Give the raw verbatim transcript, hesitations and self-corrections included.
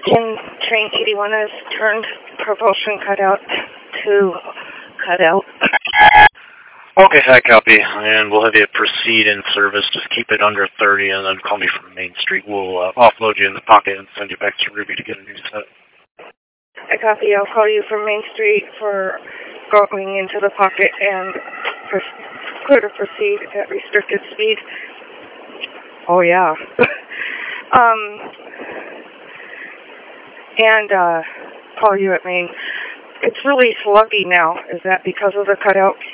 Can train eighty-one has turned propulsion cutout to cutout. Okay, I copy, and we'll have you proceed in service. Just keep it under thirty, and then call me from Main Street. We'll uh, offload you in the pocket and send you back to Ruby to get a new set. I copy. I'll call you from Main Street for going into the pocket and clear to proceed at restricted speed. Oh, yeah. um, and uh, call you at Main. It's really sluggy now. Is that because of the cutout?